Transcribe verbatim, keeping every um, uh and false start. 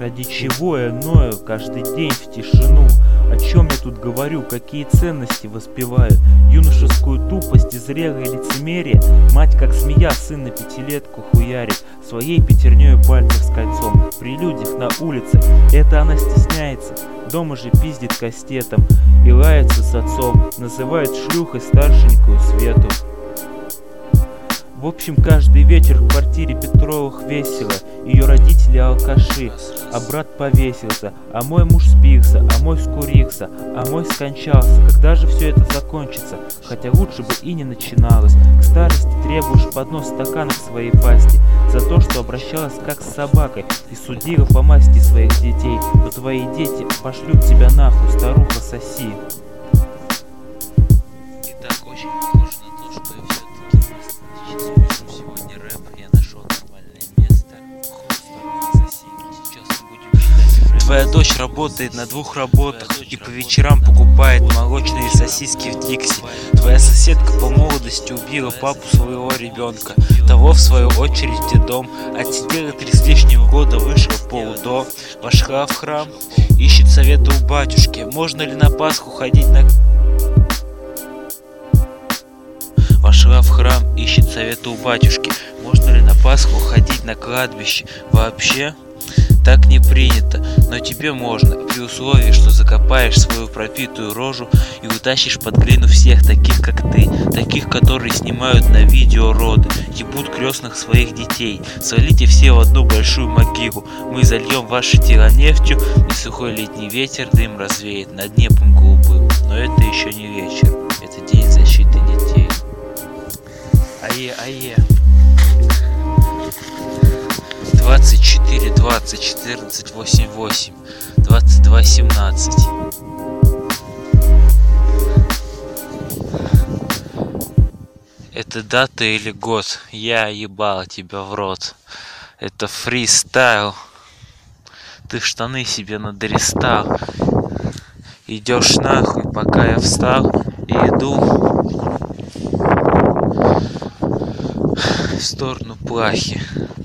Ради чего я ною каждый день в тишину? О чем я тут говорю, какие ценности воспеваю? Юношескую тупость и зрелое лицемерие? Мать, как змея, сына пятилетку хуярит своей пятерней пальцев с кольцом. При людях на улице это она стесняется, дома же пиздит кастетом и лается с отцом, называет шлюхой старшенькую Свету. В общем, каждый вечер в квартире Петровых весело. Ее родители алкаши, а брат повесился, а мой муж спился, а мой скурился, а мой скончался. Когда же все это закончится? Хотя лучше бы и не начиналось. К старости требуешь поднос стаканов своей пасти за то, что обращалась как с собакой и судила по масти своих детей. Но твои дети пошлют тебя нахуй, старуха, соси. Итак, очень похоже на то, что я все-таки запишу сегодня рэп. Я нашел нормальное место. Сейчас мы будем читать рэп. Твоя дочь работает на двух работах и по вечерам покупает молочные сосиски в Дикси. Твоя соседка по молодости убила папу своего ребенка, того в свою очередь в детдом. Отсидела три с лишним года, вышла полудо, вошла в храм, ищет совета у батюшки. Можно ли на Пасху ходить на... Вошла в храм, ищет совета у батюшки. Можно ли на Пасху ходить на кладбище? Вообще так не принято, но тебе можно, при условии, что закопаешь свою пропитую рожу и утащишь под глину всех таких, как ты, таких, которые снимают на видео роды, ебут крестных своих детей. Свалите все в одну большую могилу, мы зальем ваши тела нефтью, и сухой летний ветер дым развеет над небом голубым. Но это еще не вечер, это день защиты детей. Ае, ае. двадцать четыре двадцать четырнадцать восемь восемь двадцать два семнадцать. Это дата или год? Я ебал тебя в рот. Это фристайл. Ты штаны себе надористал. Идешь нахуй, пока я встал и иду в сторону плахи.